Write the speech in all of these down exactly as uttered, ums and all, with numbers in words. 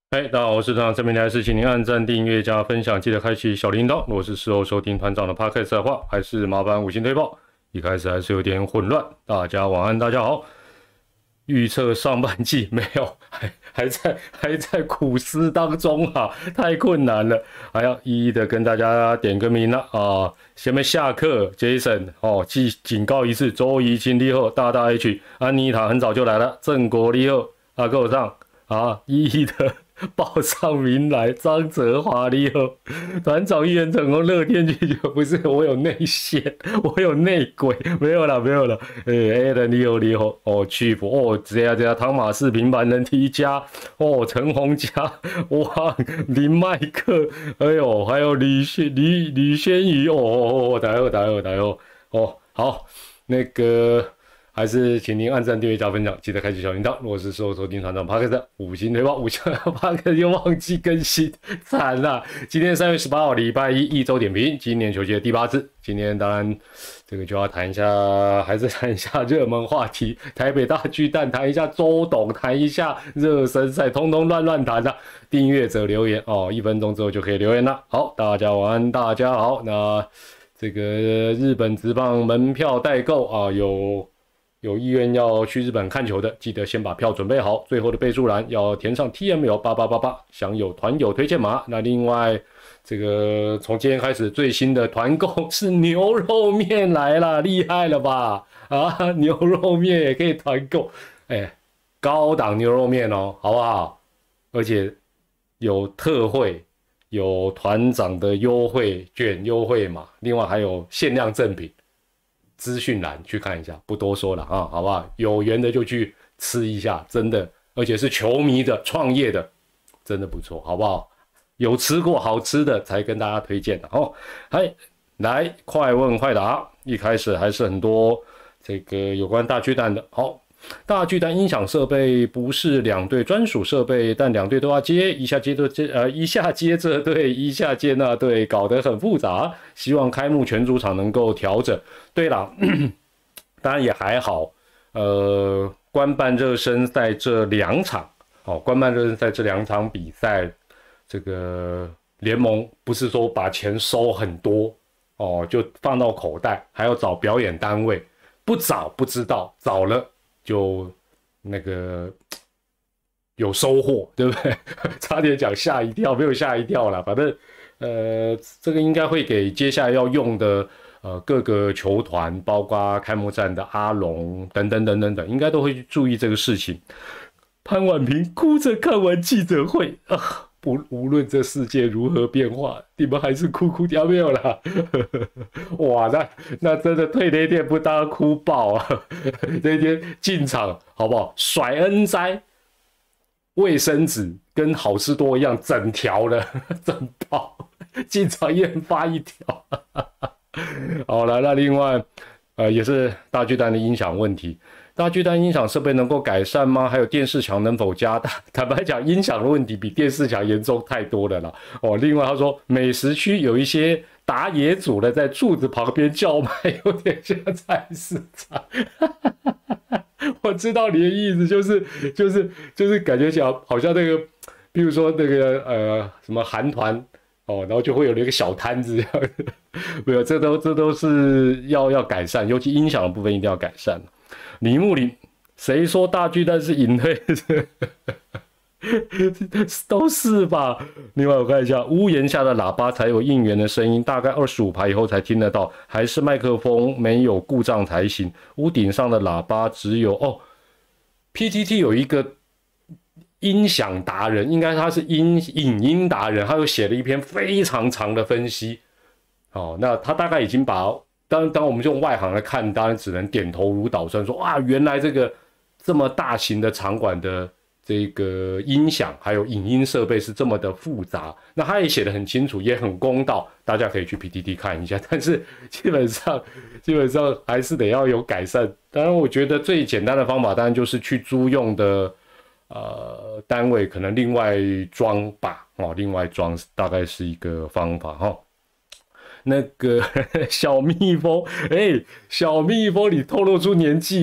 嗨，大家好，我是团长陈明台，是请您按赞、订阅、加分享，记得开启小铃铛。如果是事后收听团长的 podcast 的话，还是麻烦五星推爆。一开始还是有点混乱，大家晚安，大家好。预测上半季没有，还还在还在苦思当中啊，太困难了，还要一一的跟大家点个名了啊。前面下课 ，Jason 哦，记警告一次，周怡清你好，大大 H， 安妮塔很早就来了，郑国你好，阿够上啊，一一的。报上名来，张泽华你好，团长一言成功，乐天拒绝不是我有内线，我有内鬼，没有啦没有啦，哎 ，Alan 你好你好，哦 Chief 哦这样这样，汤马士平凡人 T 加哦陈宏佳哇林麦克，哎呦还有李轩李李轩宇哦哦哦，大家好大家好大家好哦好那个。还是请您按赞、订阅、加分享，记得开启小铃铛。如果是事后收听团长 Podcast 五星推爆，五星 Podcast 又忘记更新，惨了！今天三月十八号，礼拜一，一周点评，今年球季的第八次。今天当然这个就要谈一下，还是谈一下热门话题，台北大巨蛋，谈一下周董，谈一下热身赛，通通乱乱谈啊！订阅者留言哦，一分钟之后就可以留言了。好，大家晚安，大家好。那这个日本职棒门票代购啊，有。有意愿要去日本看球的，记得先把票准备好。最后的备注栏要填上 T M L 八八八八，享有团友推荐码。那另外，这个从今天开始最新的团购是牛肉面来了，厉害了吧？啊，牛肉面也可以团购，哎，高档牛肉面哦，好不好？而且有特惠，有团长的优惠券优惠码，另外还有限量赠品。资讯栏去看一下，不多说了啊，好不好？有缘的就去吃一下，真的，而且是球迷的、创业的，真的不错，好不好？有吃过好吃的才跟大家推荐的哦。嗨，来快问快答，一开始还是很多这个有关大巨蛋的。好，大巨蛋音响设备不是两队专属设备，但两队都要接，一下接着接呃一下接这队，一下接那队，搞得很复杂。希望开幕全主场能够调整。对了，当然也还好。呃，官办热身赛这两场，哦，官办热身赛这两场比赛，这个联盟不是说把钱收很多哦，就放到口袋，还要找表演单位，不找不知道，找了。就那个有收获，对不对？差点讲吓一跳，没有吓一跳啦。反正呃，这个应该会给接下来要用的呃各个球团，包括开幕战的阿龙等等等等等，应该都会去注意这个事情。潘婉平哭着看完记者会啊。不，无论这世界如何变化，你们还是哭哭掉没有啦。哇，那那真的退那天不当哭爆啊！那天进场好不好？甩恩哉，卫生纸跟好事多一样，整条的，整包，进场一人发一条。好了，那另外呃也是大巨蛋的音响问题。大巨蛋音响设备能够改善吗？还有电视墙能否加大？坦白讲，音响的问题比电视墙严重太多了啦。哦，另外他说，美食区有一些打野组的在柱子旁边叫卖，有点像菜市场。我知道你的意思，就是就是就是感觉起来好像那个，比如说那个呃什么韩团哦，然后就会有那个小摊子这样子。没有，这都这都是要要改善，尤其音响的部分一定要改善。李木林，谁说大巨蛋是隐退？都是吧。另外我看一下，屋檐下的喇叭才有应援的声音，大概二十五排以后才听得到，还是麦克风没有故障才行。屋顶上的喇叭只有哦 ，P T T 有一个音响达人，应该他是音影音达人，他又写了一篇非常长的分析。哦，那他大概已经把。当当我们用外行来看，当然只能点头如捣蒜，说哇，原来这个这么大型的场馆的这个音响还有影音设备是这么的复杂。那他也写得很清楚，也很公道，大家可以去 P T T 看一下。但是基本上基本上还是得要有改善。当然，我觉得最简单的方法，当然就是去租用的呃单位可能另外装吧，哦，另外装大概是一个方法哈。那个小蜜蜂，哎、欸，小蜜蜂，你透露出年纪哦。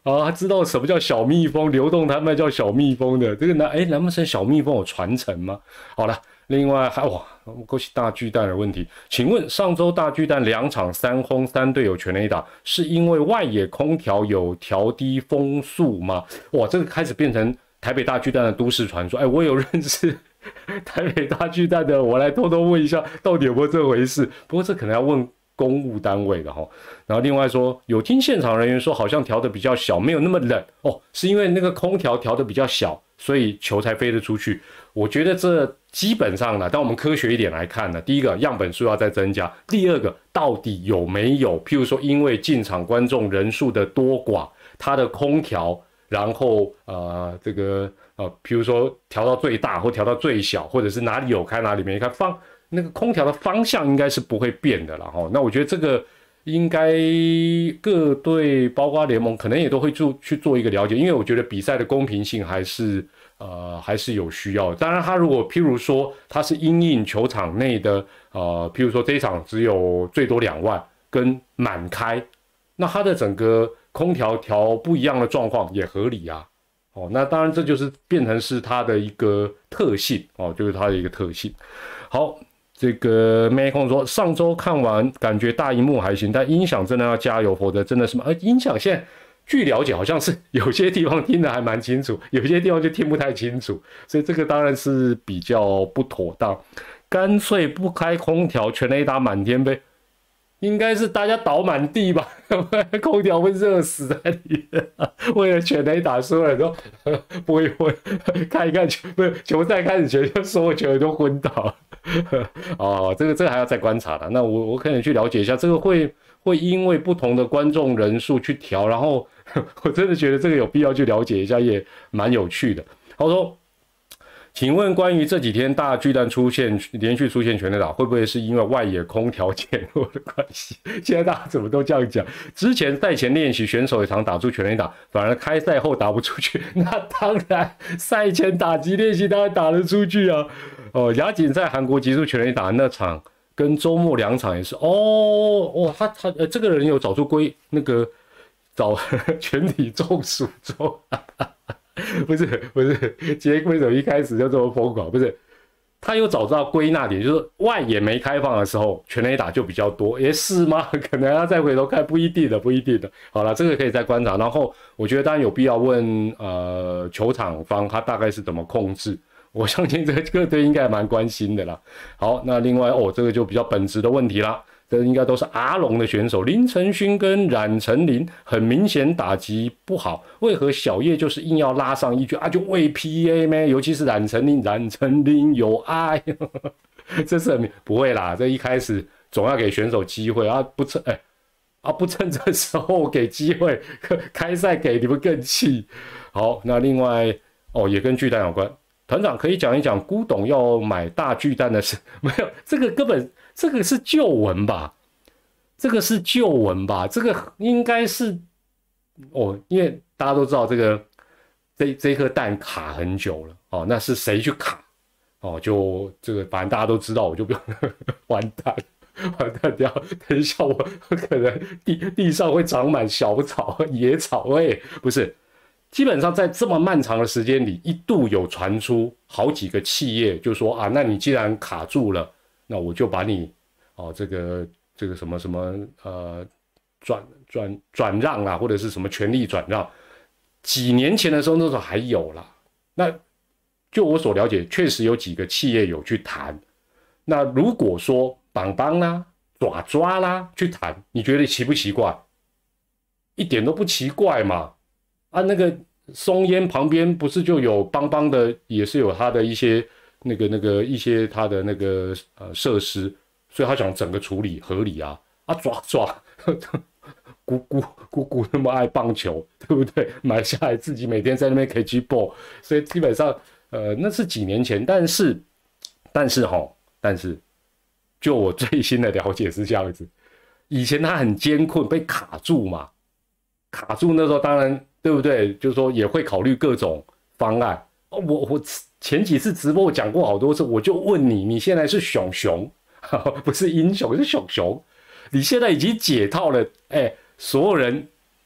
啊，他知道什么叫小蜜蜂，流动摊卖叫小蜜蜂的，这个南哎难不成小蜜蜂有传承吗？好了，另外还哇，恭喜大巨蛋的问题，请问上周大巨蛋两场三轰三队有全垒打，是因为外野空调有调低风速吗？哇，这个开始变成台北大巨蛋的都市传说。哎，我有认识台北大巨蛋的，我来偷偷问一下，到底有没有这回事？不过这可能要问公务单位的哈。然后另外说，有听现场人员说，好像调的比较小，没有那么冷哦，是因为那个空调调的比较小，所以球才飞得出去。我觉得这基本上呢，当我们科学一点来看呢，第一个样本数要再增加，第二个到底有没有，譬如说因为进场观众人数的多寡，它的空调。然后呃，这个呃，比如说调到最大或调到最小，或者是哪里有开哪里没开，方那个空调的方向应该是不会变的啦哈。那我觉得这个应该各队包括联盟可能也都会做去做一个了解，因为我觉得比赛的公平性还是呃还是有需要的。当然，他如果譬如说他是因应球场内的呃，譬如说这一场只有最多两万跟满开，那他的整个空调调不一样的状况也合理啊，哦，那当然这就是变成是它的一个特性哦，就是它的一个特性。好，这个妹控说上周看完感觉大荧幕还行，但音响真的要加油，否则真的是呃音响现在据了解好像是有些地方听得还蛮清楚，有些地方就听不太清楚，所以这个当然是比较不妥当。干脆不开空调，全垒打满天飞。应该是大家倒满地吧，空调会热死在里面。为了全垒打，所有人都播一播，看一看球，不是球赛开始前，就所有球员都昏倒。哦，这个这个还要再观察了。那我我可能去了解一下，这个会会因为不同的观众人数去调，然后我真的觉得这个有必要去了解一下，也蛮有趣的。他说。请问关于这几天大巨蛋出现连续出现全垒打，会不会是因为外野空调减弱的关系？现在大家怎么都这样讲？之前赛前练习选手也常打出全垒打，反而开赛后打不出去。那当然，赛前打击练习当然打得出去啊。哦，亚锦赛韩国击出全垒打那场，跟周末两场也是。哦哦，他他呃，这个人有找出归那个找全体中暑中。不是不是，今天为什么一开始就这么疯狂？不是，他有找到归纳点，就是外野没开放的时候，全垒打就比较多。也是吗？可能要再回头看，不一定的，不一定的。好了，这个可以再观察。然后我觉得当然有必要问呃球场方他大概是怎么控制。我相信这个各队应该蛮关心的啦。好，那另外哦，这个就比较本质的问题啦。这应该都是阿龙的选手，林承勋跟冉成林很明显打击不好，为何小叶就是硬要拉上一句啊？就为 P A 咩？尤其是冉成林，冉成林有爱，这是很不会啦。这一开始总要给选手机会啊，不趁哎啊不趁这时候给机会，开赛给你们更气。好，那另外哦也跟巨蛋有关，团长可以讲一讲古董要买大巨蛋的事？没有，这个根本。这个是旧闻吧？这个是旧闻吧？这个应该是哦，因为大家都知道这个这这颗蛋卡很久了哦，那是谁去卡？哦，就这个反正大家都知道，我就不用完蛋，完蛋掉。等一下我可能地地上会长满小草、野草，喂，不是。基本上在这么漫长的时间里，一度有传出好几个企业就说啊，那你既然卡住了。那我就把你哦，这个这个什么什么呃转转转让啦，或者是什么权利转让，几年前的时候那时候还有啦。那就我所了解，确实有几个企业有去谈。那如果说邦邦啦、爪爪啦去谈，你觉得奇不奇怪？一点都不奇怪嘛。啊，那个松烟旁边不是就有邦邦的，也是有它的一些。那个、那个一些他的那个呃设施，所以他想整个处理合理啊啊抓抓，姑姑姑姑那么爱棒球，对不对？买下来自己每天在那边 K G ball， 所以基本上呃那是几年前，但是但是哈，但是就我最新的了解是这样子，以前他很艰困被卡住嘛，卡住那时候当然对不对？就是说也会考虑各种方案。我我前几次直播我讲过好多次，我就问你，你现在是熊熊，不是英雄，是熊熊，你现在已经解套了，哎，所有人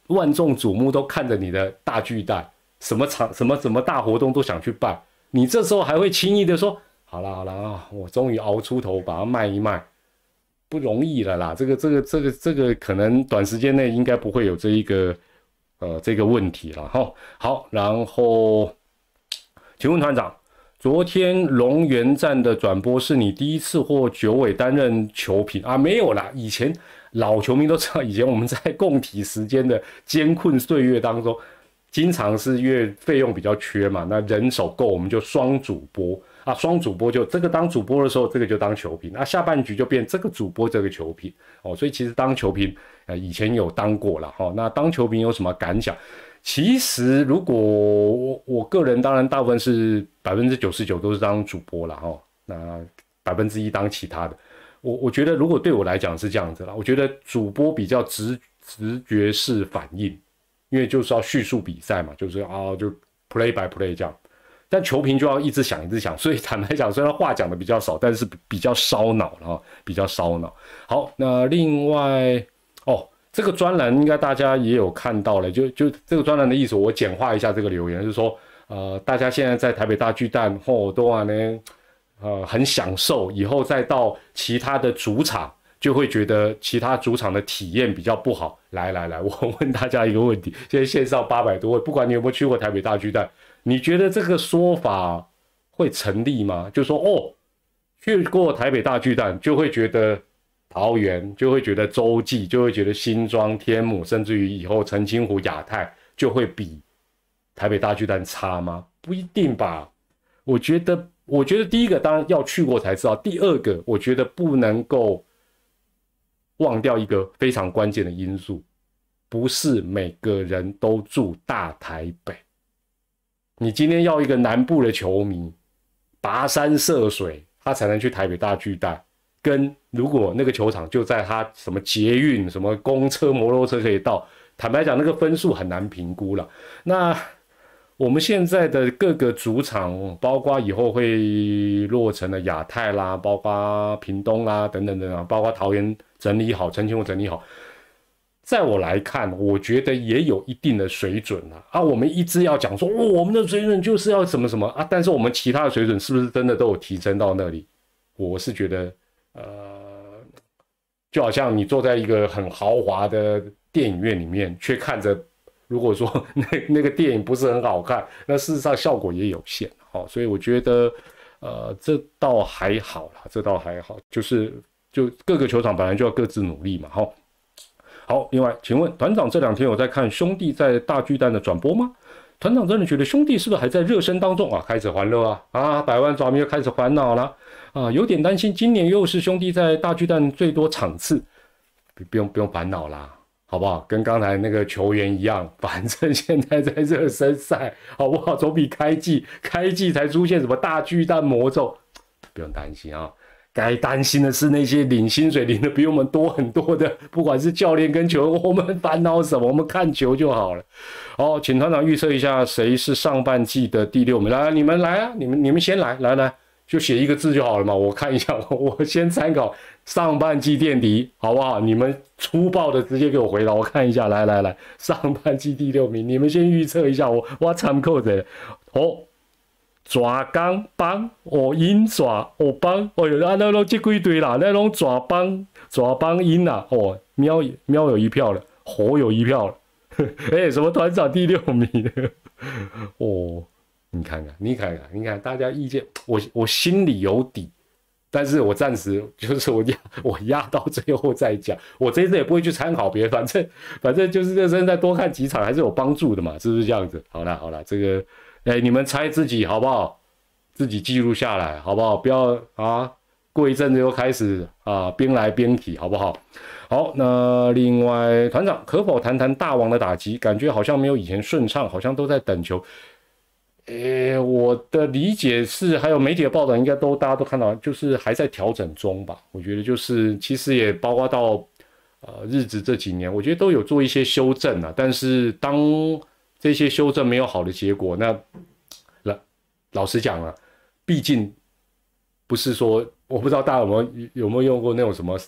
万众瞩目都看着你的大巨蛋，什么场什么什么大活动都想去办，你这时候还会轻易的说好啦好啦啊，我终于熬出头把它卖一卖，不容易了啦。这个这个这个这个可能短时间内应该不会有这一个呃这个问题了哈。好，然后请问团长，昨天龙源站的转播是你第一次或久违担任球评啊？没有啦，以前老球迷都知道，以前我们在共体时间的艰困岁月当中，经常是因为费用比较缺嘛，那人手够我们就双主播啊，双主播就这个当主播的时候，这个就当球评，那、啊、下半局就变这个主播这个球评哦，所以其实当球评呃以前有当过了哈、哦，那当球评有什么感想？其实，如果 我, 我个人当然大部分是百分之九十九都是当主播了哈，那百分之一当其他的。我我觉得如果对我来讲是这样子啦，我觉得主播比较直直觉式反应，因为就是要叙述比赛嘛，就是啊就 play by play 这样。但球评就要一直想一直想，所以坦白讲，虽然话讲的比较少，但是比较烧脑了哈，比较烧脑。好，那另外哦。这个专栏应该大家也有看到了，就就这个专栏的意思，我简化一下这个留言，就是说，呃，大家现在在台北大巨蛋后都啊呢，呃，很享受，以后再到其他的主场，就会觉得其他主场的体验比较不好。来来来，我问大家一个问题，现在线上八百多位，不管你有没有去过台北大巨蛋，你觉得这个说法会成立吗？就说哦，去过台北大巨蛋就会觉得。桃园就会觉得洲际，就会觉得新庄、天母，甚至于以后澄清湖、亚太就会比台北大巨蛋差吗？不一定吧。我觉得，我觉得第一个当然要去过才知道。第二个，我觉得不能够忘掉一个非常关键的因素，不是每个人都住大台北。你今天要一个南部的球迷跋山涉水，他才能去台北大巨蛋。跟如果那个球场就在他什么捷运、什么公车、摩托车可以到，坦白讲，那个分数很难评估了。那我们现在的各个主场，包括以后会落成的亚太啦，包括屏东啦等等等等，包括桃园整理好、澄清湖整理好，在我来看，我觉得也有一定的水准了啊。我们一直要讲说、哦，我们的水准就是要什么什么啊，但是我们其他的水准是不是真的都有提升到那里？我是觉得。呃，就好像你坐在一个很豪华的电影院里面，却看着，如果说那那个电影不是很好看，那事实上效果也有限。好、哦，所以我觉得，呃，这倒还好啦，这倒还好，就是就各个球场本来就要各自努力嘛。好、哦，好，另外，请问团长这两天有在看兄弟在大巨蛋的转播吗？团长真的觉得兄弟是不是还在热身当中啊？开始欢乐啊啊！百万爪迷又开始烦恼了啊！有点担心今年又是兄弟在大巨蛋最多场次，不用不用烦恼啦，好不好？跟刚才那个球员一样，反正现在在热身赛，好不好？总比开季开季才出现什么大巨蛋魔咒，不用担心啊。该担心的是那些领薪水领的比我们多很多的，不管是教练跟球员，我们烦恼什么？我们看球就好了。好，请团长预测一下谁是上半季的第六名。来，你们来啊，你们你们先来，来来，就写一个字就好了嘛。我看一下，我先参考上半季垫底，好不好？你们粗暴的直接给我回答，我看一下。来来来，上半季第六名，你们先预测一下，我我参考的。哦。蛇工帮哦，鹰爪哦帮哦，啊那拢这几队啦，那拢蛇帮蛇帮鹰啦，哦喵喵有一票了，猴有一票了，哎、欸，什么团长第六名哦，你看看，你看看，你看大家意见，我我心里有底，但是我暂时就是我压我压到最后再讲，我这次也不会去参考别人，反正反正就是热身再多看几场还是有帮助的嘛，是不是这样子？好啦好啦，这个。哎，你们猜自己好不好？自己记录下来好不好？不要啊，过一阵子又开始啊，边来边提，好不好？好，那另外团长可否谈谈大王的打击？感觉好像没有以前顺畅，好像都在等球。诶，我的理解是，还有媒体的报道应该都大家都看到，就是还在调整中吧。我觉得就是其实也包括到呃日子这几年，我觉得都有做一些修正啊，但是当这些修正没有好的结果，那老老实讲了，毕竟不是说我不知道大家有没有有没有用过那种什么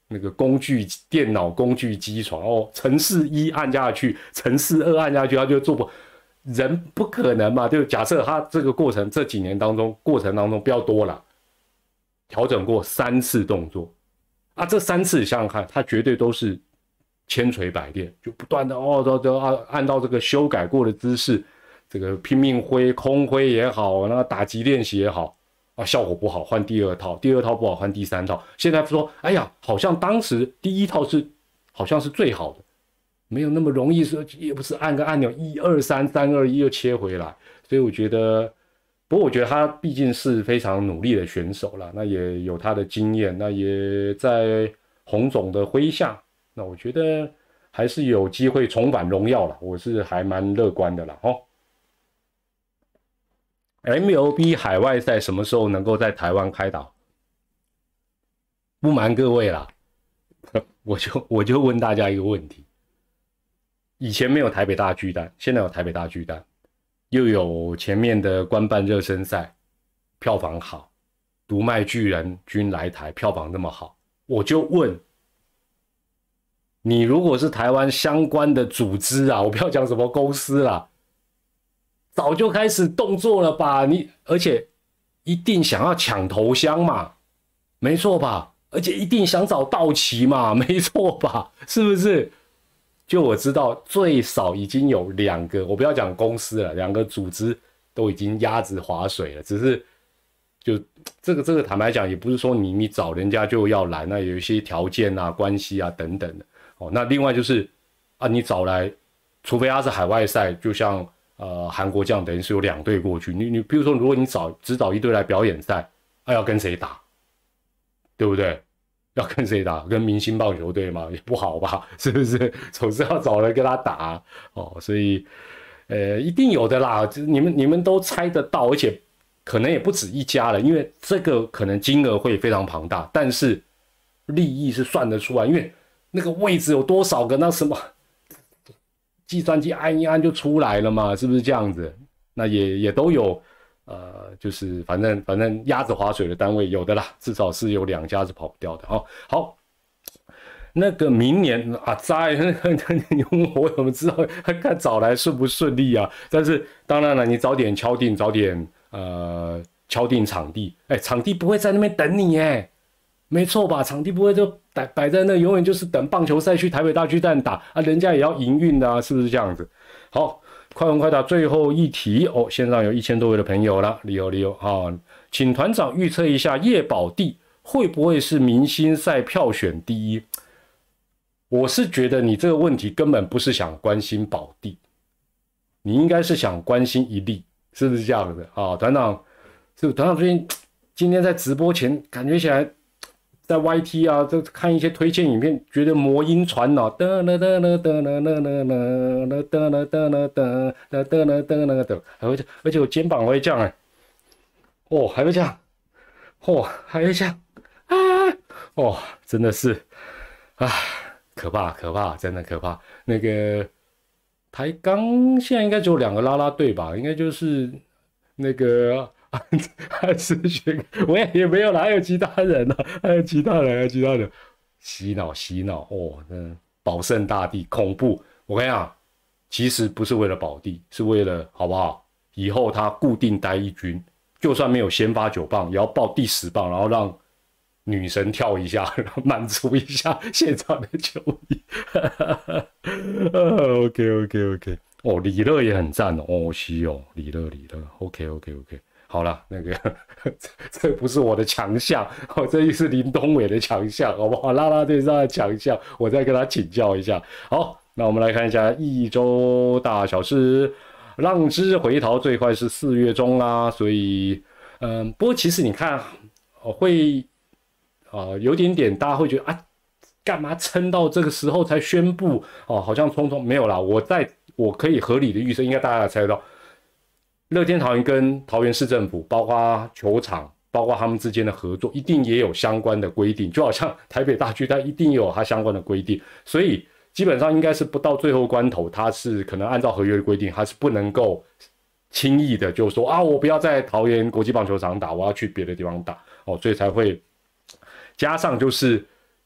那个工具电脑工具机床哦，程式一按下去，程式二按下去，他就做不，人不可能嘛？就假设他这个过程这几年当中，过程当中不要多了，调整过三次动作啊，这三次想想看，他绝对都是千锤百炼，就不断的哦都都按按照这个修改过的姿势，这个拼命挥空挥也好，那打击练习也好。啊，效果不好，换第二套，第二套不好，换第三套。现在说，哎呀，好像当时第一套是，好像是最好的，没有那么容易说，也不是按个按钮一二三三二一又切回来。所以我觉得，不过我觉得他毕竟是非常努力的选手啦，那也有他的经验，那也在洪总的麾下，那我觉得还是有机会重返荣耀啦，我是还蛮乐观的啦，哦。M L B 海外赛什么时候能够在台湾开打？不瞒各位啦，我就我就问大家一个问题：以前没有台北大巨蛋，现在有台北大巨蛋，又有前面的官办热身赛，票房好，独卖巨人军来台，票房那么好，我就问你，如果是台湾相关的组织啊，我不要讲什么公司啦。早就开始动作了吧？你而且一定想要抢头香嘛，没错吧？而且一定想找道奇嘛，没错吧？是不是？就我知道，最少已经有两个，我不要讲公司了，两个组织都已经鸭子划水了。只是就这个这个，坦白讲，也不是说你你找人家就要来，那有一些条件啊、关系啊等等的。哦，那另外就是啊，你找来，除非他是海外赛，就像。呃，韩国这样等于是有两队过去，你你比如说，如果你找只找一队来表演赛，啊，要跟谁打，对不对？要跟谁打？跟明星棒球队嘛，也不好吧？是不是？总是要找人跟他打哦，所以呃，一定有的啦，你们你们都猜得到，而且可能也不止一家了，因为这个可能金额会非常庞大，但是利益是算得出来，因为那个位置有多少个，那什么。计算机按一按就出来了嘛，是不是这样子？那也也都有，呃，就是反正反正鸭子划水的单位有的啦，至少是有两家是跑不掉的哦。好，那个明年啊，在你问我怎么知道看找来顺不顺利啊？但是当然了，你早点敲定，早点呃敲定场地，哎，场地不会在那边等你哎。没错吧？场地不会就摆摆在那，永远就是等棒球赛去台北大巨蛋打啊，人家也要营运的啊，是不是这样子？好，快问快答，最后一题哦，线上有一千多位的朋友了，理由理由啊，请团长预测一下叶保帝会不会是明星赛票选第一？我是觉得你这个问题根本不是想关心保帝，你应该是想关心一例，是不是这样的啊？团长，是不是团长最近今天在直播前感觉起来。在 Y T 啊，就看一些推荐影片，觉得魔音传脑，噔噔噔噔噔噔噔噔噔噔噔噔噔噔噔噔噔，还会，而且我肩膀会这样哎，哦，还会这样，哦，还会这样啊，哦，真的是啊，可怕可怕，真的可怕。那个台钢现在应该只有两个啦啦队吧，应该就是那个。还是学，我也也没有啦，还有其他人呢、啊，还有其他人，还有其他人，洗脑洗脑哦，那保圣大帝恐怖。我跟你讲，其实不是为了保帝，是为了好不好？以后他固定待一军，就算没有先发九棒，也要报第十棒，然后让女神跳一下，满足一下现场的球迷。OK OK OK， 哦，李乐也很赞哦，哦是哦，李乐李乐 ，OK OK OK。好了，那个这不是我的强项，哦，这是林东伟的强项，好不好？啦啦队上的强项，我再跟他请教一下。好，那我们来看一下一周大小事，浪之回逃最快是四月中啦，所以，嗯，不过其实你看，哦，会，啊、呃，有点点大家会觉得啊，干嘛撑到这个时候才宣布？哦，好像匆匆没有啦，我在我可以合理的预测，应该大家也猜得到。乐天桃园跟桃园市政府，包括球场，包括他们之间的合作，一定也有相关的规定。就好像台北大巨蛋一定有它相关的规定，所以基本上应该是不到最后关头，它是可能按照合约的规定，它是不能够轻易的就说啊，我不要在桃园国际棒球场打，我要去别的地方打哦，所以才会加上就是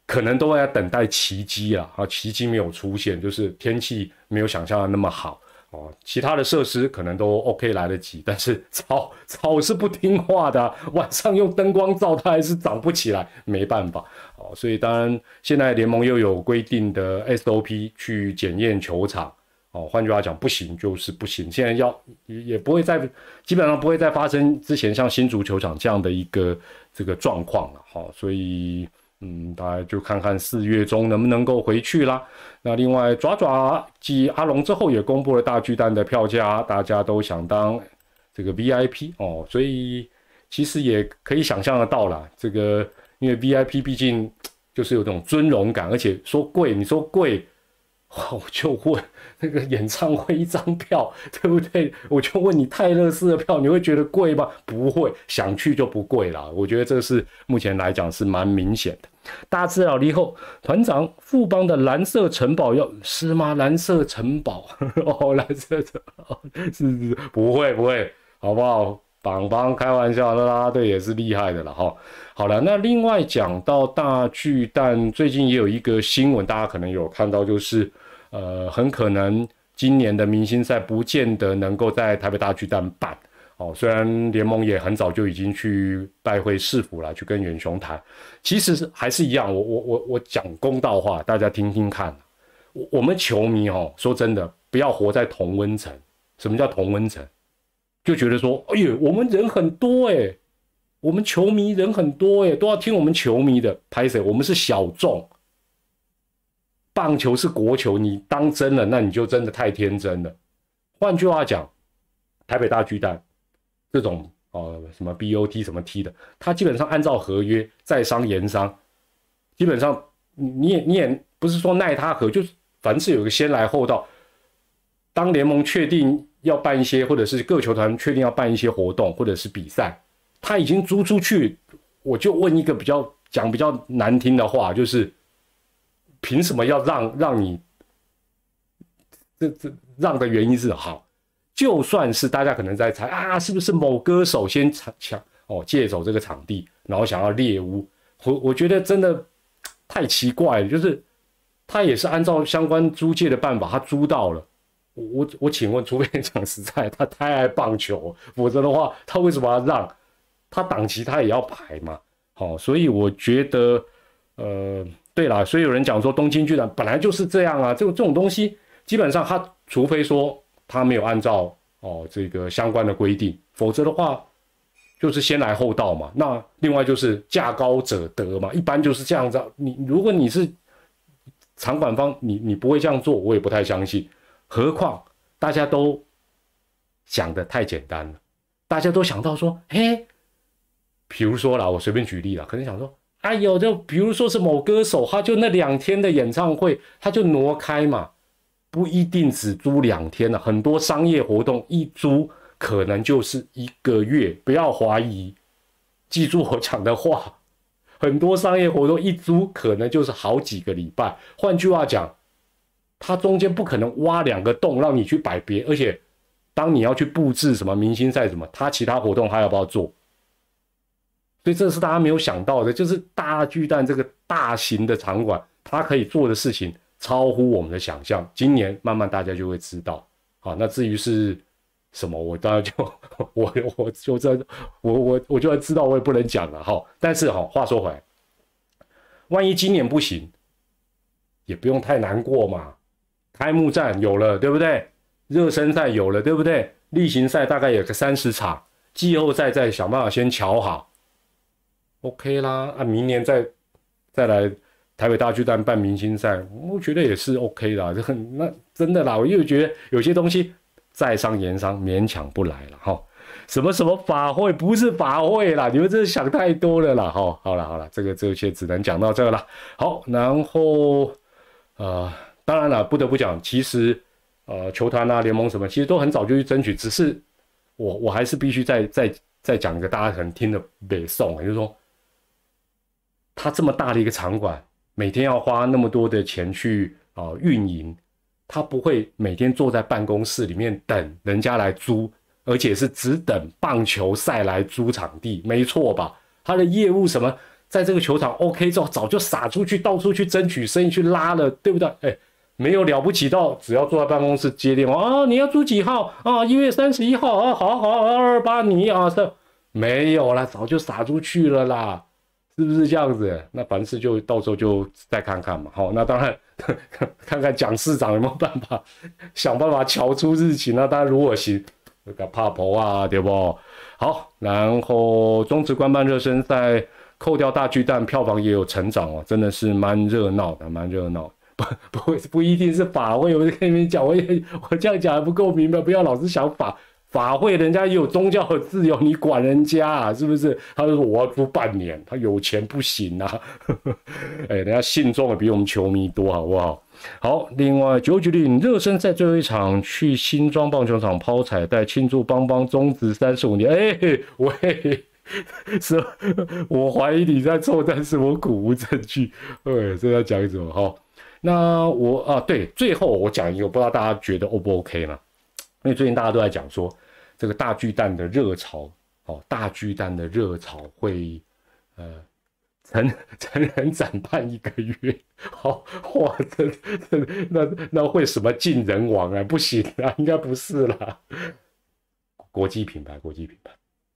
可能都在等待奇迹啦，啊，奇迹没有出现，就是天气没有想象的那么好哦。其他的设施可能都 OK 来得及，但是草草是不听话的、啊，晚上用灯光照它还是长不起来，没办法哦。所以当然现在联盟又有规定的 S O P 去检验球场哦，换句话讲，不行就是不行。现在要也不会再基本上不会再发生之前像新竹球场这样的一个这个状况了哈、哦，所以。嗯，大家就看看四月中能不能够回去啦。那另外，爪爪继阿龙之后也公布了大巨蛋的票价，大家都想当这个 V I P 哦，所以其实也可以想象得到啦。这个因为 V I P 毕竟就是有种尊荣感，而且说贵，你说贵。我就问那个演唱会一张票，对不对？我就问你泰勒斯的票，你会觉得贵吗？不会，想去就不贵啦。我觉得这是目前来讲是蛮明显的。大资料以后，团长富邦的蓝色城堡要是吗？蓝色城堡哦，蓝色城堡是是不会不会，好不好？邦邦开玩笑，那啦啦队也是厉害的了哈。好了，那另外讲到大巨蛋，最近也有一个新闻，大家可能有看到，就是呃，很可能今年的明星赛不见得能够在台北大巨蛋办哦。虽然联盟也很早就已经去拜会市府了，去跟远雄谈，其实还是一样。我我我我讲公道话，大家听听看。我我们球迷哦，说真的，不要活在同温层。什么叫同温层？就觉得说，哎呦，我们人很多哎、欸，我们球迷人很多哎、欸，都要听我们球迷的。拍谁？我们是小众，棒球是国球，你当真了，那你就真的太天真了。换句话讲，台北大巨蛋这种哦什么 B O T 什么 T 的，它基本上按照合约在商言商，基本上你也你也不是说奈他何，就是凡是有个先来后到，当联盟确定要办一些，或者是各球团确定要办一些活动或者是比赛，他已经租出去，我就问一个比较讲比较难听的话，就是凭什么要让让你这这让的原因是好，就算是大家可能在猜啊，是不是某歌手先抢哦借走这个场地，然后想要猎屋，我我觉得真的太奇怪了，就是他也是按照相关租借的办法，他租到了。我我请问，除非讲实在，他太爱棒球，否则的话，他为什么要让？他档期他也要排嘛。好、哦，所以我觉得，呃，对啦，所以有人讲说东京巨蛋本来就是这样啊，这种这种东西，基本上他除非说他没有按照哦这个相关的规定，否则的话就是先来后到嘛。那另外就是价高者得嘛，一般就是这样子。你如果你是场馆方，你你不会这样做，我也不太相信。何况大家都想的太简单了，大家都想到说，嘿，比如说啦，我随便举例啦，可能想说，哎呦，就比如说是某歌手，他就那两天的演唱会，他就挪开嘛，不一定只租两天了，很多商业活动一租可能就是一个月，不要怀疑，记住我讲的话，很多商业活动一租可能就是好几个礼拜，换句话讲。它中间不可能挖两个洞让你去摆别，而且当你要去布置什么明星赛什么，它其他活动还要不要做？所以这是大家没有想到的，就是大巨蛋这个大型的场馆，它可以做的事情超乎我们的想象。今年慢慢大家就会知道。好，那至于是什么，我当然就我我就这我我我就要知道，我也不能讲了哈。但是哈，话说回来，万一今年不行，也不用太难过嘛。开幕战有了，对不对？热身赛有了，对不对？例行赛大概有个三十场，季后赛再想办法先瞧好 ，OK 啦。啊，明年再再来台北大巨蛋办明星赛，我觉得也是 OK 啦。这很那真的啦，我又觉得有些东西在商言商，勉强不来了哈。什么什么法会不是法会啦，你们真的想太多了啦哈。好了好了，这个这些只能讲到这了。好，然后呃。当然了，不得不讲，其实，呃，球团啊、联盟什么，其实都很早就去争取，只是我我还是必须再再再讲一个大家可能听的北宋，就是说，他这么大的一个场馆，每天要花那么多的钱去啊、呃、运营，他不会每天坐在办公室里面等人家来租，而且是只等棒球赛来租场地，没错吧？他的业务什么？ 在这个球场 OK 之后，早就撒出去，到处去争取生意，去拉了，对不对？哎，没有了不起到只要坐在办公室接电话啊，你要租几号啊？一月三十一号啊，好好二二八你啊，这没有啦，早就撒出去了啦。是不是这样子？那凡事就到时候就再看看嘛。好，那当然看看蒋市长有没有办法想办法瞧出日期。那当然如果行，那个怕婆啊，对不？好，然后中职官办热身赛扣掉大巨蛋，票房也有成长哦，真的是蛮热闹的，蛮热闹。不不不一定是法会，我就跟你们讲，我也我这样讲还不够明白，不要老是想法。法会人家也有宗教的自由，你管人家啊？是不是？他就说我要租半年，他有钱不行啊！哎，人家信众也比我们球迷多，好不好？好，另外九九零热身赛最后一场去新庄棒球场抛彩带庆祝邦邦中职三十五年。哎喂，是，我怀疑你在凑，但是我苦无证据。对，这要讲什么？哈，那我啊，对，最后我讲一个，不知道大家觉得 O 不 OK 呢？因为最近大家都在讲说。这个大巨蛋的热潮，哦，大巨蛋的热潮会，呃，成成人展办一个月，好、哦，哇，这这那那会什么进人王啊？不行啊，应该不是啦。国际品牌，国际品牌，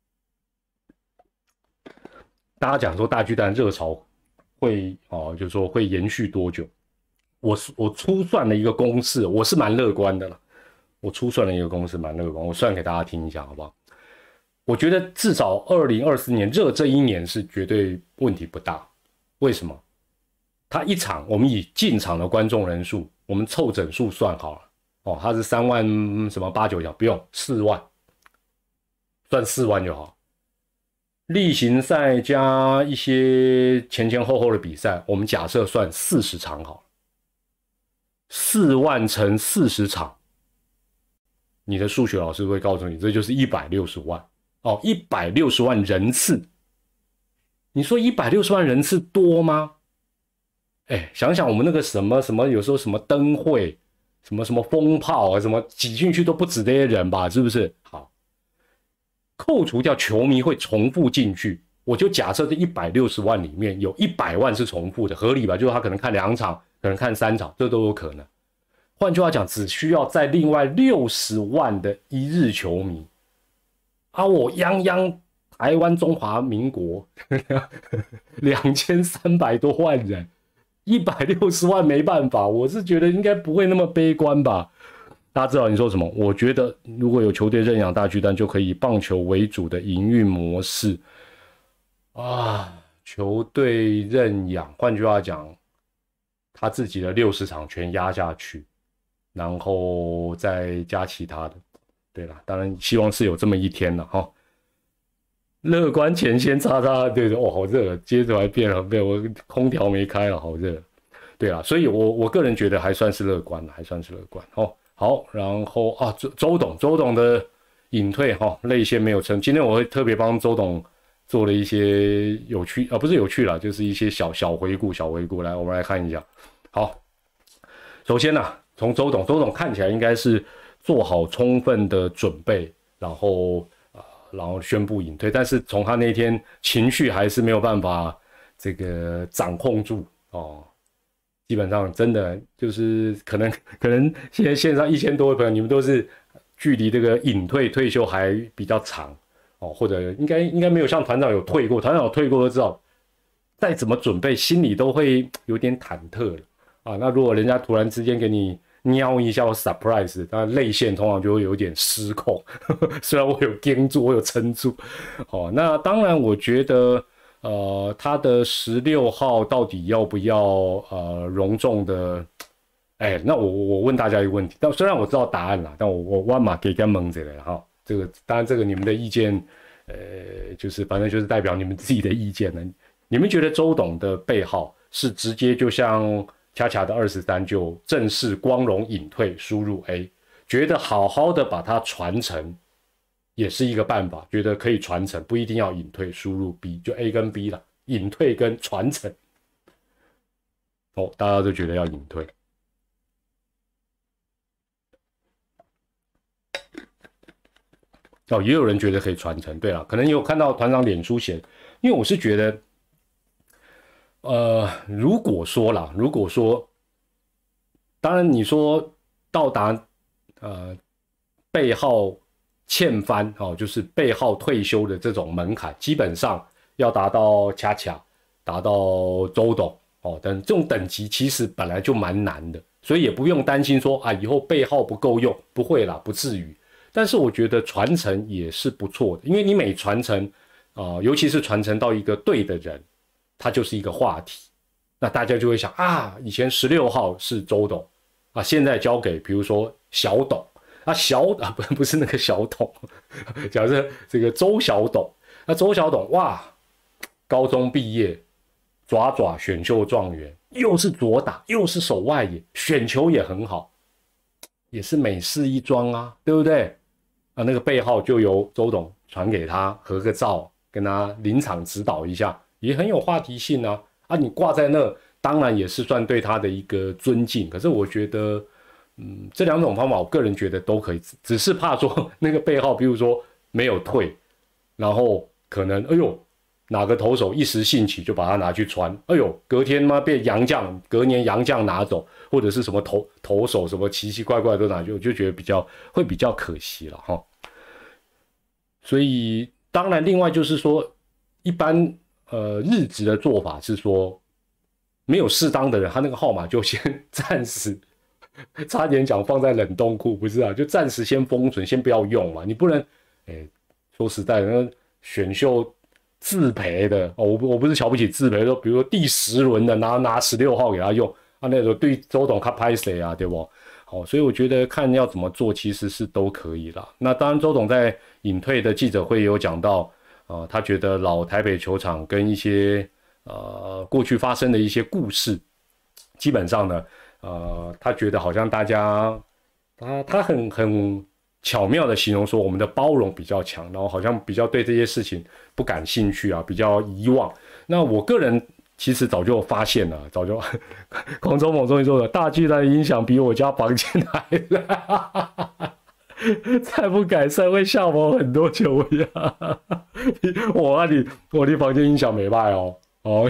大家讲说大巨蛋热潮会哦，就是说会延续多久？我我粗算了一个公式，我是蛮乐观的了。我粗算了一个公式，蛮乐观，我算给大家听一下，好不好？我觉得至少二零二四年热这一年是绝对问题不大。为什么？他一场，我们以进场的观众人数，我们凑整数算好了哦，他是三万什么八九角，不用四万，算四万就好。例行赛加一些前前后后的比赛，我们假设算四十场好了，四万乘四十场。你的数学老师会告诉你，这就是一百六十万哦，一百六十万人次。你说一百六十万人次多吗？哎，想想我们那个什么什么，有时候什么灯会，什么什么风炮啊，什么挤进去都不止这些人吧？是不是？好，扣除掉球迷会重复进去，我就假设这一百六十万里面有一百万是重复的，合理吧？就是他可能看两场，可能看三场，这都有可能。换句话讲，只需要再另外六十万的一日球迷啊，我泱泱台湾中华民国两千三百多万人，一百六十万没办法，我是觉得应该不会那么悲观吧。大家知道你说什么？我觉得如果有球队认养大巨蛋，就可以以棒球为主的营运模式啊，球队认养，换句话讲，他自己的六十场全压下去。然后再加其他的，对了，当然希望是有这么一天了哈、哦。乐观前先叉叉，对对，哦，好热，接着还变了，被我空调没开了，好热。对啦，所以我我个人觉得还算是乐观，还算是乐观哦。好，然后啊，周周董，周董的隐退哈、哦，泪腺没有撑。今天我会特别帮周董做了一些有趣啊，不是有趣啦，就是一些小小回顾，小回顾。来，我们来看一下。好，首先呢、啊。从周董，周董看起来应该是做好充分的准备，然后、呃、然后宣布隐退。但是从他那天情绪还是没有办法这个掌控住哦，基本上真的就是可能可能现在线上一千多位朋友，你们都是距离这个隐退退休还比较长哦，或者应该应该没有像团长有退过，团长有退过都知道，再怎么准备心里都会有点忐忑了啊。那如果人家突然之间给你瞄一下我 surprise， 当然泪腺通常就会有点失控，呵呵，虽然我有盯住，我有撑住，哦，那当然我觉得，呃，他的十六号到底要不要呃隆重的，哎，那我我问大家一个问题，但虽然我知道答案啦，但我我万马给他蒙着了哈，这个当然这个你们的意见，呃，就是反正就是代表你们自己的意见了，你们觉得周董的背号是直接就像？恰恰的二十三就正式光荣隐退，输入 A， 觉得好好的把它传承也是一个办法，觉得可以传承，不一定要隐退，输入 B， 就 A 跟 B 了，隐退跟传承。哦，大家都觉得要隐退。哦，也有人觉得可以传承，对了，可能有看到团长脸书写，因为我是觉得呃，如果说啦，如果说，当然你说到达呃背号欠翻哦，就是背号退休的这种门槛，基本上要达到恰恰达到周董哦，等这种等级其实本来就蛮难的，所以也不用担心说啊以后背号不够用，不会啦，不至于。但是我觉得传承也是不错的，因为你每传承啊、呃，尤其是传承到一个对的人，它就是一个话题。那大家就会想啊，以前十六号是周董啊，现在交给比如说小董啊，小啊不不是那个小董，假设这个周小董，那周小董哇，高中毕业，爪爪选秀状元，又是左打又是手外野，选球也很好，也是美事一桩啊，对不对？啊，那个背号就由周董传给他，合个照，跟他临场指导一下，也很有话题性啊。啊，你挂在那，当然也是算对他的一个尊敬。可是我觉得，嗯，这两种方法，我个人觉得都可以，只是怕说那个背号，比如说没有退，然后可能，哎呦，哪个投手一时兴起就把它拿去传，哎呦，隔天嘛被洋将，隔年洋将拿走，或者是什么投投手什么奇奇怪怪都拿去，我就觉得比较会比较可惜了哈。所以，当然，另外就是说，一般。呃，日职的做法是说，没有适当的人，他那个号码就先暂时，差点讲放在冷冻库，不是啊，就暂时先封存，先不要用嘛。你不能，哎，说实在的，那选秀自培的哦，我不我不是瞧不起自培，说比如说第十轮的拿拿十六号给他用啊，那时候对周董他拍谁啊，对不？好，所以我觉得看要怎么做，其实是都可以啦。那当然，周董在隐退的记者会也有讲到。呃，他觉得老台北球场跟一些呃过去发生的一些故事，基本上呢，呃，他觉得好像大家他他很很巧妙的形容说我们的包容比较强，然后好像比较对这些事情不感兴趣啊，比较遗忘。那我个人其实早就发现了，早就黄忠猛终于说了，大巨蛋的音响比我家房间还烂。再不改善会吓跑很多球员。我啊你，我的房间音响没卖哦。哦，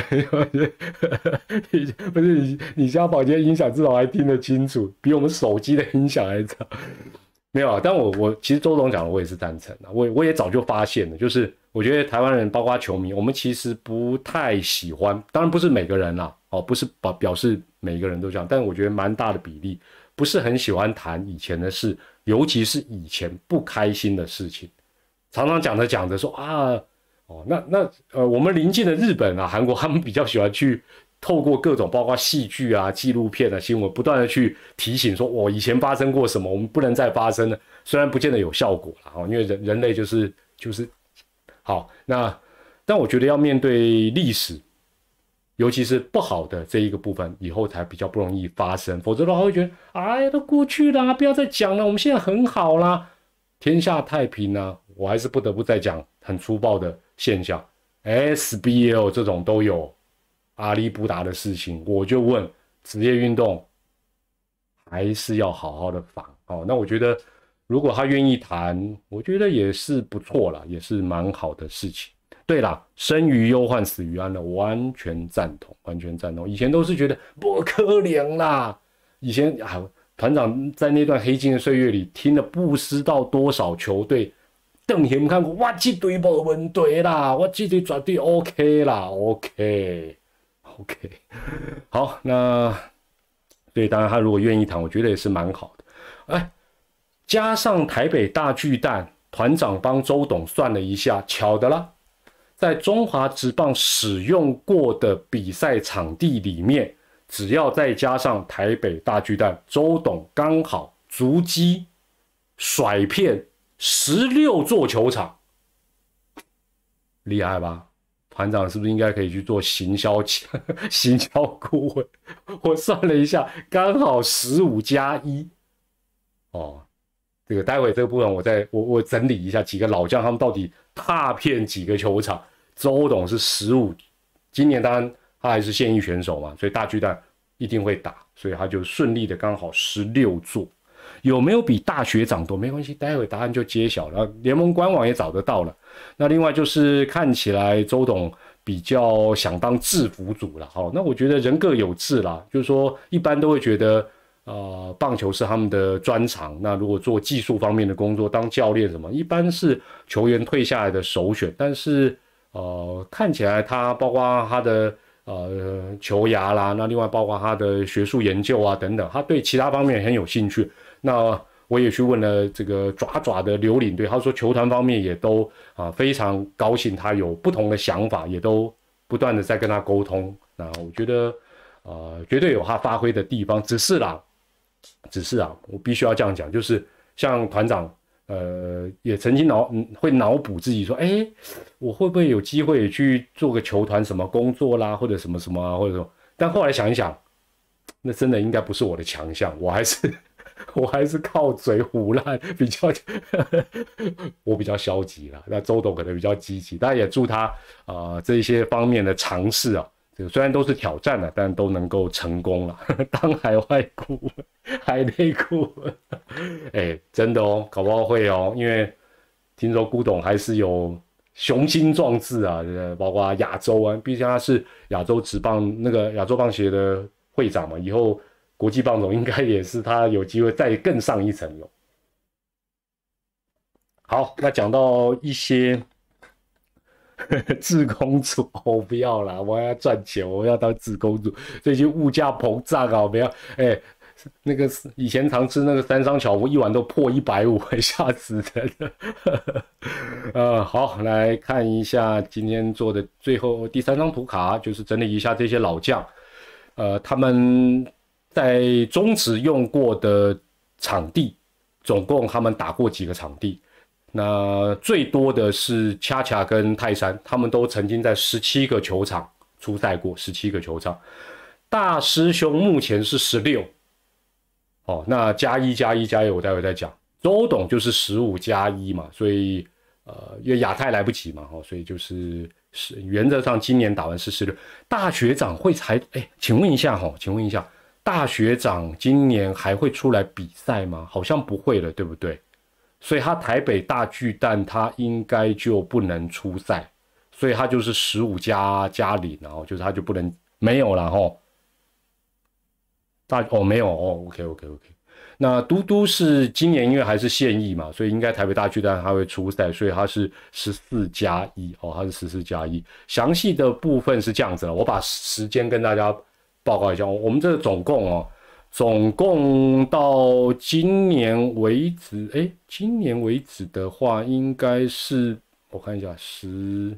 不是你，你家房间音响至少还听得清楚，比我们手机的音响还差。没有啊，但我我其实周董讲的我也是赞成的，我我也早就发现了，就是我觉得台湾人包括球迷，我们其实不太喜欢，当然不是每个人啦，哦，不是表表示每个人都这样，但我觉得蛮大的比例不是很喜欢谈以前的事。尤其是以前不开心的事情，常常讲着讲着说啊，哦，那那呃，我们邻近的日本啊、韩国，他们比较喜欢去透过各种包括戏剧啊、纪录片啊、新闻，不断的去提醒说，我、哦、以前发生过什么，我们不能再发生了。虽然不见得有效果啦，因为人人类就是就是好，那但我觉得要面对历史。尤其是不好的这一个部分，以后才比较不容易发生，否则的话会觉得，哎，都过去了，不要再讲了，我们现在很好啦，天下太平啦。我还是不得不再讲很粗暴的现象 ，S B L 这种都有阿里不达的事情，我就问，职业运动还是要好好的防哦。那我觉得，如果他愿意谈，我觉得也是不错啦，也是蛮好的事情。对啦，生于忧患，死于安乐，完全赞同，完全赞同。以前都是觉得不可怜啦，以前啊，团长在那段黑金的岁月里，听了不知道多少球队，邓贤看过，我这队没问题啦，我这队绝对 OK 啦 ，OK，OK， 好，那对，当然他如果愿意谈，我觉得也是蛮好的。哎，加上台北大巨蛋，团长帮周董算了一下，巧的啦。在中华职棒使用过的比赛场地里面，只要再加上台北大巨蛋，周董刚好足迹甩骗十六座球场，厉害吧？团长是不是应该可以去做行销行销顾问？我算了一下，刚好十五加一哦。这个待会这个部分我再我我整理一下几个老将他们到底踏遍几个球场。周董是十五，今年当然他还是现役选手嘛，所以大巨蛋一定会打，所以他就顺利的刚好十六座。有没有比大学长多？没关系，待会答案就揭晓了，联盟官网也找得到了。那另外就是看起来周董比较想当制服组了。好，那我觉得人各有志啦，就是说一般都会觉得呃棒球是他们的专长，那如果做技术方面的工作，当教练什么，一般是球员退下来的首选。但是呃看起来他包括他的呃球涯啦，那另外包括他的学术研究啊等等，他对其他方面很有兴趣。那我也去问了这个爪爪的刘领队，他说球团方面也都啊非常高兴，他有不同的想法，也都不断的在跟他沟通。那我觉得呃绝对有他发挥的地方，只是啦，只是啊，我必须要这样讲，就是像团长呃也曾经脑会脑补自己说，哎，我会不会有机会去做个球团什么工作啦，或者什么什么啊，或者说，但后来想一想，那真的应该不是我的强项，我还是。我还是靠嘴胡乱比较，我比较消极啦。那周董可能比较积极，但也祝他啊、呃、这一些方面的尝试啊，这个虽然都是挑战了，但都能够成功了。当海外顾问、海内顾问，哎，真的哦，搞不好会哦，因为听说辜董还是有雄心壮志啊，包括亚洲啊，毕竟他是亚洲职棒那个亚洲棒协的会长嘛，以后。国际棒总应该也是他有机会再更上一层楼。好，那讲到一些志工组，我、哦、不要啦，我要赚钱，我要当志工组。最近物价膨胀啊，不要，哎，那个以前常吃那个三商巧福，一碗都破一百五，吓死人了。呃，好，来看一下今天做的最后第三张图卡，就是整理一下这些老将，呃，他们。在中职用过的场地，总共他们打过几个场地？那最多的是恰恰跟泰山，他们都曾经在十七个球场出赛过，十七个球场。大师兄目前是十六，哦，那加一加一加一，我待会再讲。周董就是十五加一嘛，所以呃，因为亚太来不及嘛，哦，所以就是是原则上今年打完是十六。大学长会才，哎，请问一下哈，请问一下。大学长今年还会出来比赛吗？好像不会了，对不对？所以他台北大巨蛋他应该就不能出赛，所以他就是十五加加零，然后就是他就不能没有了吼。大哦没有哦 ，OK OK OK。那嘟嘟是今年因为还是现役嘛，所以应该台北大巨蛋他会出赛，所以他是十四加一哦，他是十四加一。详细的部分是这样子了，我把时间跟大家。报告一下，我们这个总共哦，总共到今年为止，哎，今年为止的话，应该是我看一下十，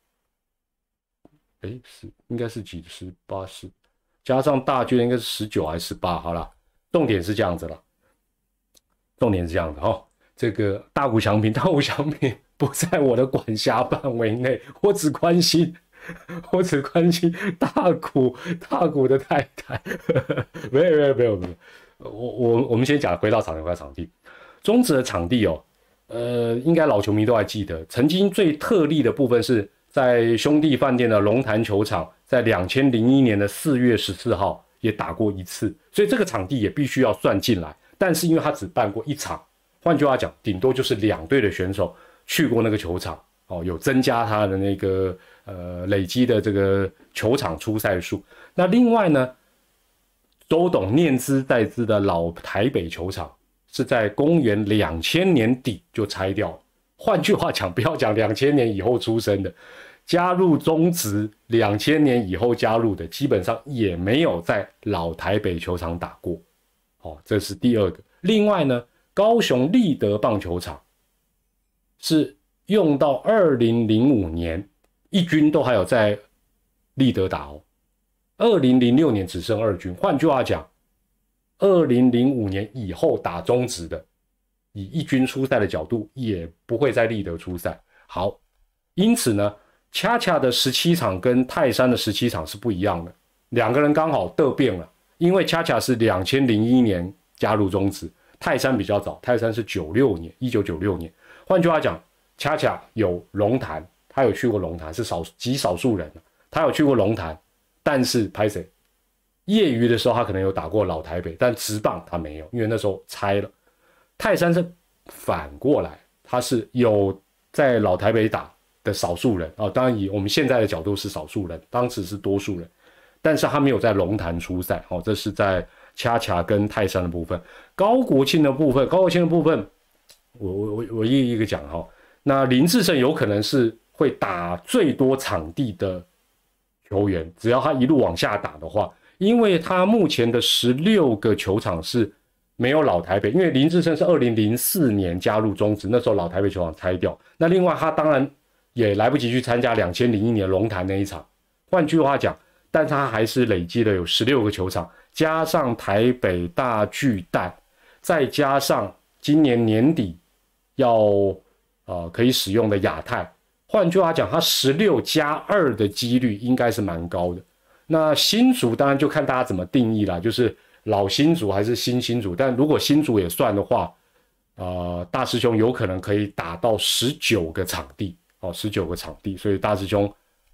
哎，是应该是几十八十，加上大巨应该是十九还是十八？好了，重点是这样子了，重点是这样子哦。这个大谷翔平，大谷翔平不在我的管辖范围内，我只关心。我只关心大谷大谷的太太，没有没有没有没有，我我我们先讲回到场地，回到场地，中职的场地哦，呃，应该老球迷都还记得，曾经最特例的部分是在兄弟饭店的龙潭球场，在两千零一年的四月十四号也打过一次，所以这个场地也必须要算进来，但是因为他只办过一场，换句话讲，顶多就是两队的选手去过那个球场。哦，有增加他的那个呃累积的这个球场出赛数。那另外呢，周董念兹在兹的老台北球场是在公元两千年底就拆掉了。换句话讲，不要讲两千年以后出生的，加入中职两千年以后加入的，基本上也没有在老台北球场打过。哦，这是第二个。另外呢，高雄立德棒球场是。用到二零零五年，一军都还有在立德打哦。二零零六年只剩二军，换句话讲，二零零五年以后打中职的，以一军出赛的角度，也不会在立德出赛。好，因此呢，恰恰的十七场跟泰山的十七场是不一样的，两个人刚好得变了，因为恰恰是两千零一年加入中职，泰山比较早，泰山是九六年，一九九六年。换句话讲。恰恰有龙潭，他有去过龙潭，是少极少数人，他有去过龙潭，但是拍谁？业余的时候他可能有打过老台北，但职棒他没有，因为那时候拆了。泰山是反过来，他是有在老台北打的少数人啊，当然以我们现在的角度是少数人，当时是多数人，但是他没有在龙潭出赛，哦，这是在恰恰跟泰山的部分。高国庆的部分，高国庆的部分，我我我我一个一个讲哈。那林智胜有可能是会打最多场地的球员，只要他一路往下打的话，因为他目前的十六个球场是没有老台北，因为林智胜是二零零四年加入中职，那时候老台北球场拆掉。那另外他当然也来不及去参加二零零一年龙潭那一场。换句话讲，但他还是累积了有十六个球场，加上台北大巨蛋，再加上今年年底要呃可以使用的亚太。换句话讲，他十六加二的几率应该是蛮高的。那新竹当然就看大家怎么定义啦，就是老新竹还是新新竹，但如果新竹也算的话，呃，大师兄有可能可以打到十九个场地，哦，十九个场地，所以大师兄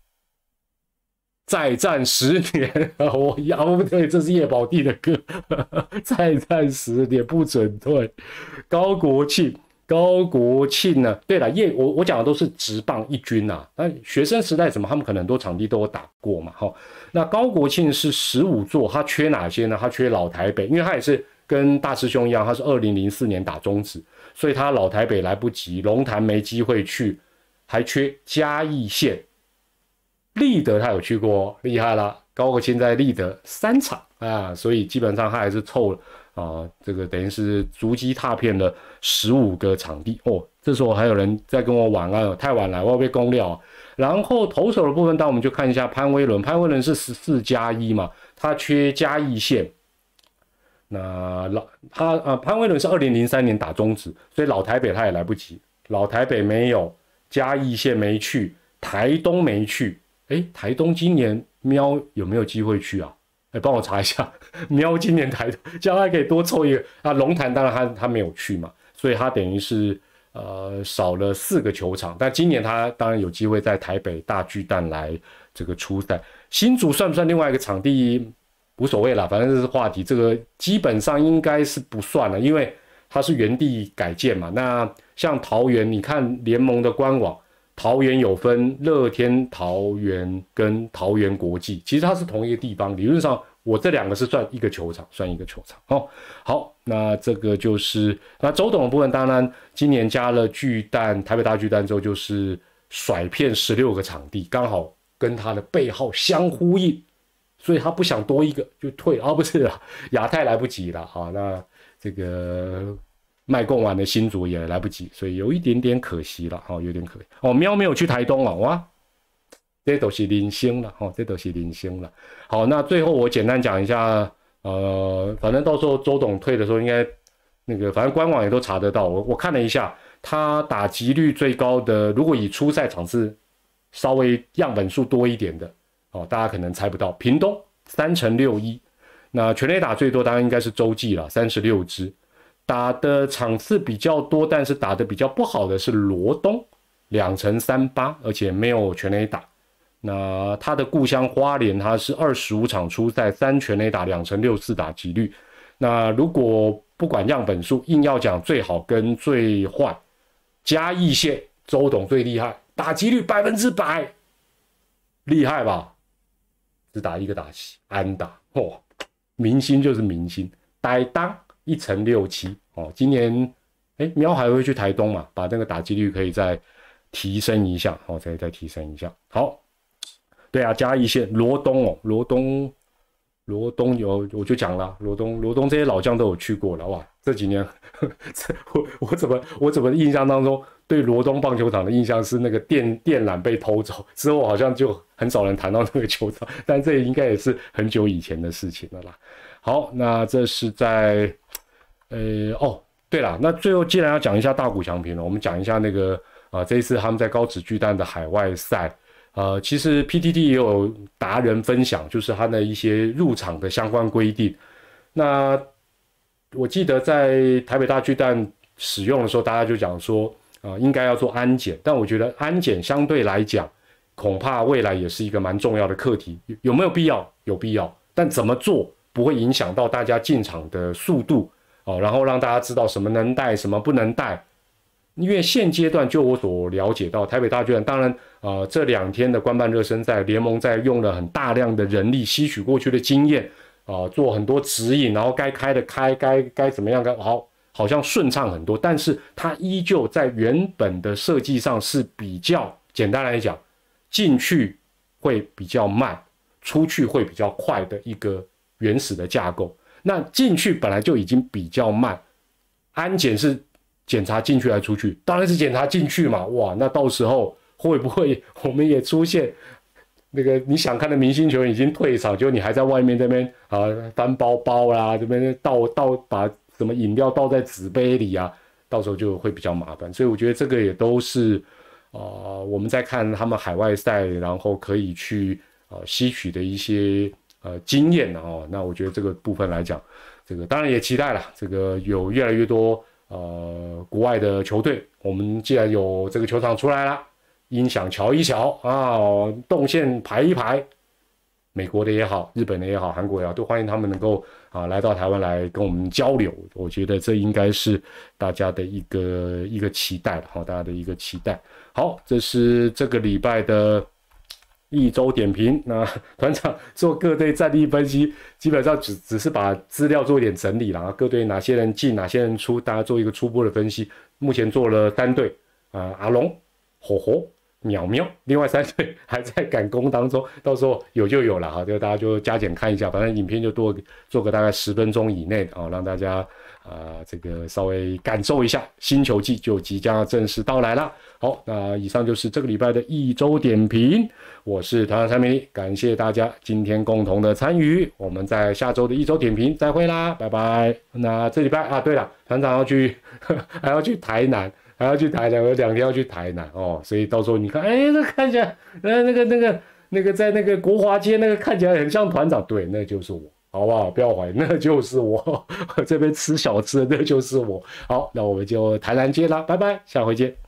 再战十年，我呀不对，这是叶宝弟的歌，再战十年不准退。高国庆，高国庆呢？对了，叶我我讲的都是职棒一军啊，那学生时代什么，他们可能很多场地都有打过嘛，哈。那高国庆是十五座，他缺哪些呢？他缺老台北，因为他也是跟大师兄一样，他是二零零四年打中职，所以他老台北来不及，龙潭没机会去，还缺嘉义县。立德他有去过，厉害了，高国庆在立德三场啊，所以基本上他还是凑了啊，这个等于是足迹踏遍了十五个场地哦。这时候还有人在跟我晚安，太晚了，我要被公料。然后投手的部分，当我们就看一下潘威伦，潘威伦是十四加一嘛，他缺嘉义县。那老他啊，潘威伦是二零零三年打中职，所以老台北他也来不及，老台北没有，嘉义县没去，台东没去。哎，台东今年喵有没有机会去啊？哎，帮我查一下，喵今年台东，这样还可以多凑一个啊。龙潭当然他他没有去嘛，所以他等于是呃少了四个球场。但今年他当然有机会在台北大巨蛋来这个出赛。新竹算不算另外一个场地？无所谓啦，反正这是话题。这个基本上应该是不算了，因为它是原地改建嘛。那像桃园，你看联盟的官网。桃园有分乐天桃园跟桃园国际，其实它是同一个地方，理论上我这两个是算一个球场，算一个球场。哦，好，那这个就是那周董的部分，当然今年加了巨蛋，台北大巨蛋之后就是甩片十六个场地，刚好跟他的背号相呼应，所以他不想多一个就退啊，不是啦，亚太来不及了啊，那这个。卖供完的新竹也来不及，所以有一点点可惜了，哦，有点可惜。哦，喵没有去台东啊，哇，这都是零星了，哦，这都是零星了。好，那最后我简单讲一下，呃，反正到时候周董退的时候，应该那个，反正官网也都查得到。我我看了一下，他打击率最高的，如果以初赛场次稍微样本数多一点的，哦，大家可能猜不到，屏东三乘六一，那全垒打最多当然应该是洲际了，三十六支。打的场次比较多，但是打的比较不好的是罗东，两成三八，而且没有全垒打。那他的故乡花莲，他是二十五场出赛，三全垒打，两成六四打击率。那如果不管样本数，硬要讲最好跟最坏，嘉义县周董最厉害，打击率百分之百，厉害吧？只打一个打席，安打，哦，明星就是明星，台当。一乘六七哦，今年哎喵还会去台东嘛，把那个打击率可以再提升一下哦，再再提升一下。好，对啊，嘉义县罗东哦，罗东罗东有我就讲了，罗东罗东这些老将都有去过了哇，这几年呵呵我我怎么我怎么印象当中对罗东棒球场的印象是那个电电缆被偷走之后，好像就很少人谈到那个球场，但这应该也是很久以前的事情了啦。好，那这是在，呃，哦，对了，那最后既然要讲一下大谷翔平了，我们讲一下那个啊、呃，这一次他们在高职巨蛋的海外赛，呃，其实 P T T 也有达人分享，就是他的一些入场的相关规定。那我记得在台北大巨蛋使用的时候，大家就讲说，啊、呃，应该要做安检，但我觉得安检相对来讲，恐怕未来也是一个蛮重要的课题，有没有必要？有必要，但怎么做？不会影响到大家进场的速度哦，然后让大家知道什么能带，什么不能带。 因为现阶段就我所了解到，台北大巨蛋当然呃这两天的官办热身赛，联盟在用了很大量的人力吸取过去的经验啊、呃，做很多指引，然后该开的开，该该怎么样该好，好像顺畅很多，但是它依旧在原本的设计上是比较简单来讲，进去会比较慢，出去会比较快的一个原始的架构。那进去本来就已经比较慢，安检是检查进去还出去，当然是检查进去嘛。哇，那到时候会不会我们也出现那个你想看的明星球员已经退场，就你还在外面这边啊翻包包啦，这边倒倒把什么饮料倒在纸杯里啊，到时候就会比较麻烦。所以我觉得这个也都是啊、呃、我们在看他们海外赛，然后可以去啊、呃、吸取的一些呃经验哦。那我觉得这个部分来讲，这个当然也期待了，这个有越来越多。呃，国外的球队，我们既然有这个球场出来了，音响瞧一瞧啊，动线排一排，美国的也好，日本的也好，韩国也好，都欢迎他们能够啊来到台湾来跟我们交流。我觉得这应该是大家的一个一个期待了哈，大家的一个期待。好，这是这个礼拜的一周点评。那团长做各队战力分析，基本上只只是把资料做一点整理啦，各队哪些人进，哪些人出，大家做一个初步的分析。目前做了三队，啊、呃，阿龙、火火、淼淼，另外三队还在赶工当中，到时候有就有了哈，就大家就加减看一下，反正影片就多做个大概十分钟以内啊、哦，让大家啊、呃、这个稍微感受一下新球季就即将正式到来了。好，那以上就是这个礼拜的一周点评，我是团长蔡明利，感谢大家今天共同的参与，我们在下周的一周点评再会啦，拜拜。那这礼拜啊，对了，团长要去还要去台南。还要去台南，有两天要去台南哦，所以到时候你看，哎，这看起来，呃，那个、那个、那个，在那个国华街那个看起来很像团长，对，那就是我，好不好？不要怀疑，那就是我，这边吃小吃的那就是我。好，那我们就台南见啦，拜拜，下回见。